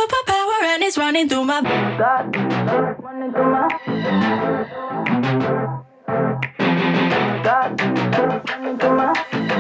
superpower and it's running through my blood, running through my blood, running through my.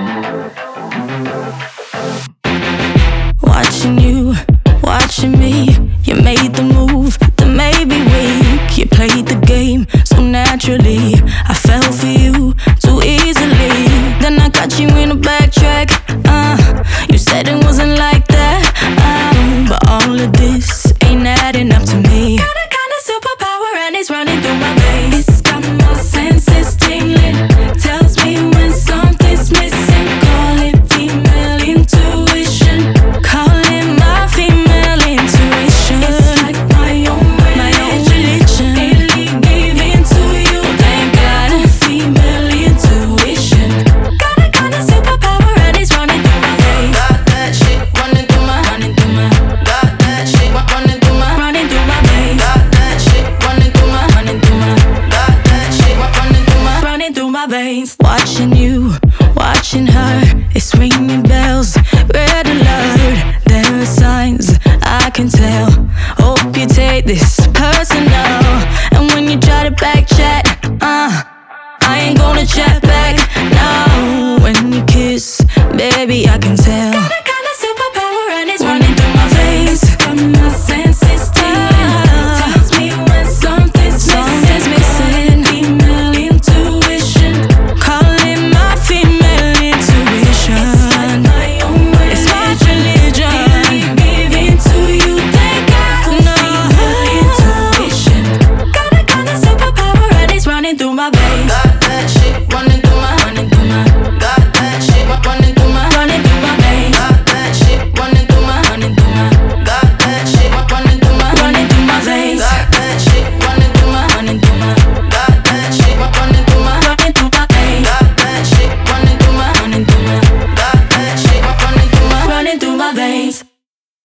Watching you, watching me, you made the move that made me weak. You played the game so naturally, I fell for you too easily. Then I got you in a backtrack. You said it wasn't like that. But all of this ain't adding up to me. Got a kind of superpower and it's running through my veins. It's got my senses tingling, tells me when something's missing. Call it female intuition, call it my female intuition. It's like my own religion. Daily giving to you, thank God. Female intuition. Got a kind of superpower and it's running through my veins. Got that shit running through my, running through my. Got that shit running through my, running through my veins. Got that shit running through my, running through my. Got that shit running through my, running through my veins. Watching you, watching her, it's ringing bells, red alert. There are signs I can tell. Hope you take this personal.